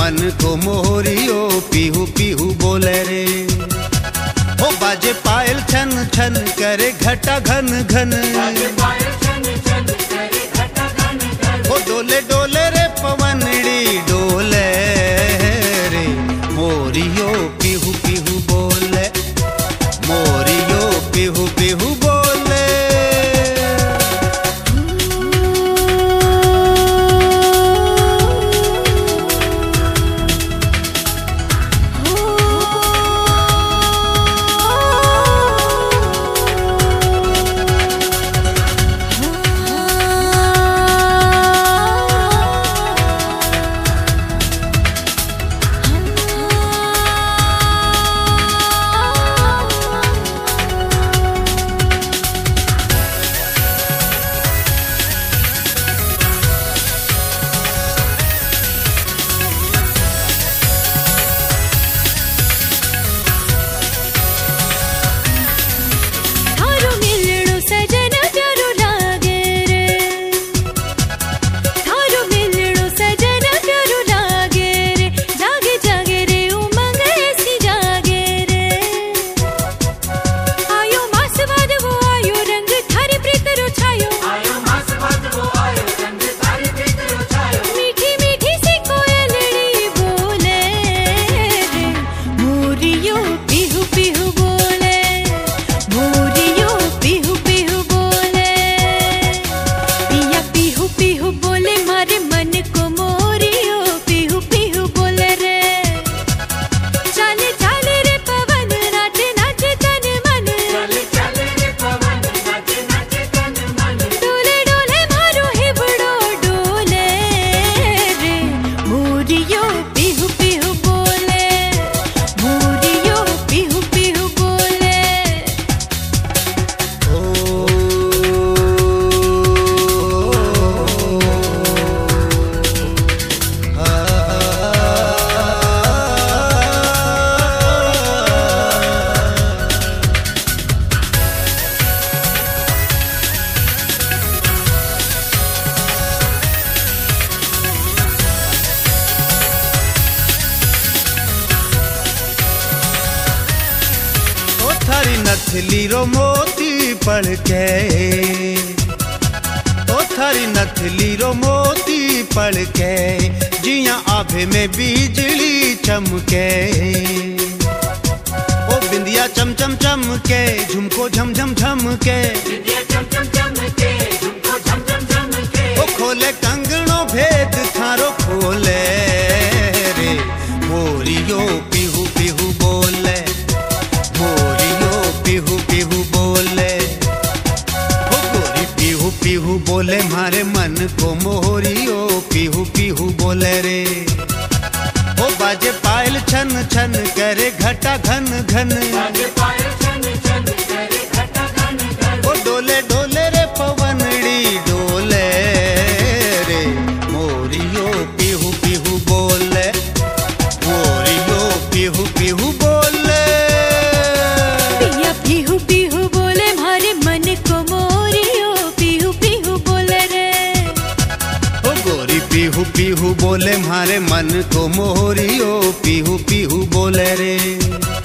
मन को मोहरियो पीहू पीहू बोले रे। ओ बाजे पायल छन छन करे घटा घन घन, ओ डोले डोले रे पवनड़ी डोले रे। मोरियो पीहू पीहू बोले, मोरियो पीहू पीहू बोले। थारी नथली रो मोती पड़ के, ओ थारी नथली रो मोती पड़ के, जिया आभे में बिजली चमके। ओ बिंदिया चम चम चमके, झुमको झम झम झमके, ओ खोले कंगनो भेद थारो खोले रे। मोरियो पीहू पीहू बोले, मोरियो पीहू पीहू बोले। ओ गोरी पीहू पीहू बोले मारे मन को मोरियो पीहू पीहू बोले रे। ओ बाजे पायल छन छन करे घटा घन घन, ओ डोले डोले रे पवनड़ी डोले रे। मोरियो पीहू पीहू बोले, मोरियो पीहू पीहू बोले। पिया पीहू पीहू बोले मारे मन को मोरियो पीहू पीहू बोले रे। ओ गोरी पीहू पीहू बोले मारे मन को मोरियो पीहू पीहू बोले रे।